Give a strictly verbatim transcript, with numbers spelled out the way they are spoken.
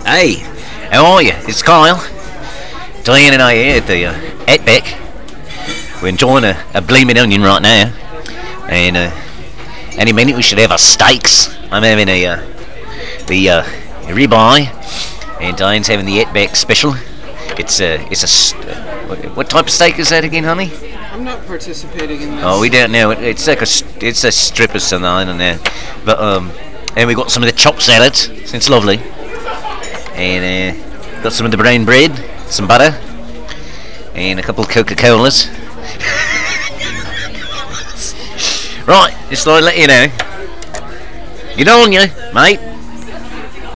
Hey, how are you? It's Kyle. Diane and I here at the uh, Etbeck. We're enjoying a, a blooming onion right now. And uh, any minute we should have our steaks. I'm having a uh, the uh, ribeye, and Diane's having the Etbeck special. It's a it's a st- what, what type of steak is that again, honey? I'm not participating in this. Oh, we don't know. It, it's like a st- it's a strip of something, I don't know. But um, and we got some of the chopped salads. It's lovely. And uh, got some of the brown bread, some butter, and a couple of Coca-Colas. Right, just thought I'd let you know. Get on you, mate.